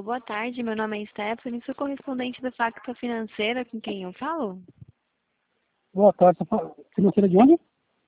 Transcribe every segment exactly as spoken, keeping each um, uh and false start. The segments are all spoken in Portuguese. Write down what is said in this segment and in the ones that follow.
boa tarde. Meu nome é Stephanie, sou correspondente da Facta Financeira, com quem eu falo? Boa tarde. Você fala- Financeira de onde?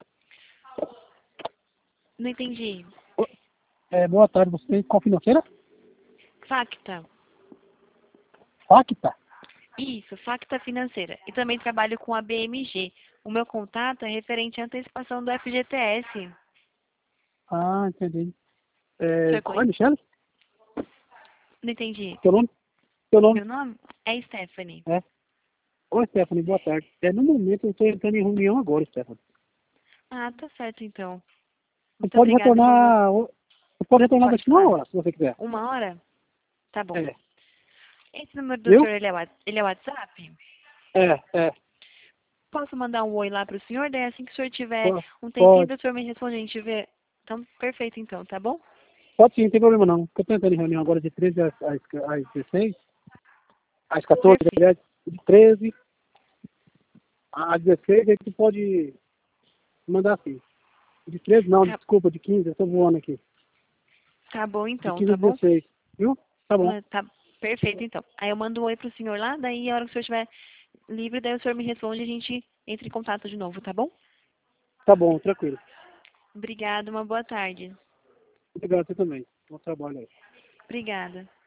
Não entendi. É, boa tarde. Você qual financeira? Facta. Facta? Isso, Facta Financeira. E também trabalho com a B M G. O meu contato é referente à antecipação do F G T S. Ah, entendi. O É, senhor qual é, conhece? Michele? Não entendi. Seu nome? Seu nome? Meu nome é Stephanie. É. Oi, Stephanie, boa tarde. É, no momento eu estou entrando em reunião agora, Stephanie. Ah, tá certo então. Você Muito pode obrigada, uma boa... retornar. Você pode retornar Pode daqui uma falar. hora, se você quiser. Uma hora? Tá bom. É. Esse número do Viu? senhor, ele é, Whats- ele é WhatsApp? É, é. Posso mandar um oi lá pro senhor? Daí assim que o senhor tiver Pode. um tempinho, Pode, o senhor me responde, a gente vê. Então, perfeito então, tá bom? pode sim, não tem problema não. Porque eu estou entrando em reunião agora de treze às, às, às dezesseis. Às quatorze, Perfeito. aliás, de treze às dezesseis, a gente pode mandar assim. De treze não, Tá, desculpa, de quinze, eu estou voando aqui. tá bom De então, quinze a tá bom? dezesseis, viu? Tá bom, Ah, tá perfeito então. Aí eu mando um oi pro senhor lá, daí a hora que o senhor estiver livre, daí o senhor me responde e a gente entra em contato de novo, tá bom? tá bom, tranquilo. Obrigada, uma boa tarde. Obrigado, você também. Bom trabalho aí. Obrigada.